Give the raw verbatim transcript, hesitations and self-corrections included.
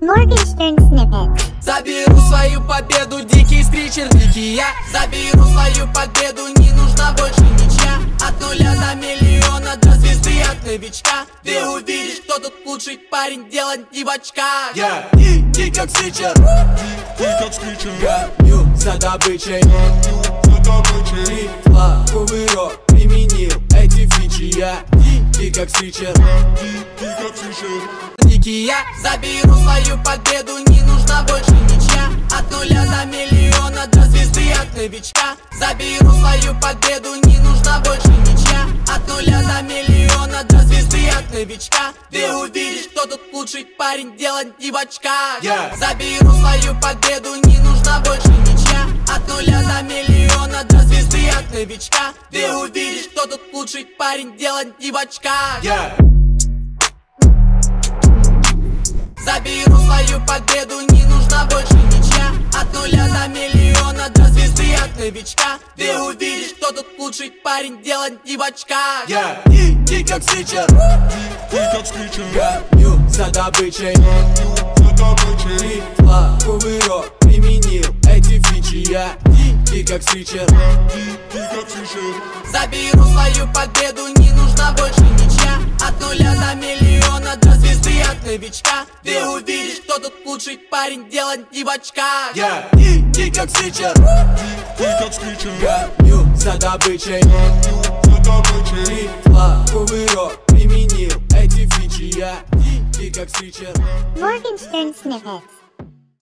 Morgenstern Snippets. Заберу свою победу, дикий скричер, дикий я. Заберу свою победу, не нужна больше ничья. От нуля до миллиона, до звезды, от новичка. Ты увидишь, кто тут лучший парень, делать не в очках. Я yeah. Ты как скричер, ты как скричер. Я бью за добычей, и флаковый рок применил эти фичи. Я ты как скричер, ты как скричер. Дикий я, заберу свою победу, не нужна больше ничья. От нуля до миллиона, до звезды, от новичка. Заберу свою победу, не нужна больше ничья. От нуля до миллиона, до звезды, от новичка. Ты увидишь, кто тут лучший парень, делать не в очках. Yeah. Заберу свою победу, не нужна больше ничья. От нуля до миллиона, до звезды, от новичка. Ты увидишь, кто тут лучший парень, делать не в очках. Yeah. Заберу свою победу, не нужна больше ничья. От нуля до миллиона, до звезды, от новичка. Ты увидишь, кто тут лучший парень, делать не в очках. Yeah. Ты, ты как скричер, ты как скричер. Я бью за добычей, и флаковый рок применил эти фичи. Я ты, ты как скричер, ты как скричер. Заберу свою победу, не нужна больше ничья. От нуля до миллиона, до звезды, от новичка. Ты увидишь, кто тут лучший парень, делать не в очках. Yeah. Ты, ты как скричер, ты как скричер. Я бью за добычей, и флаковый рок применил эти фичи. Я ты, ты как скричер. Morgenstern Snippets.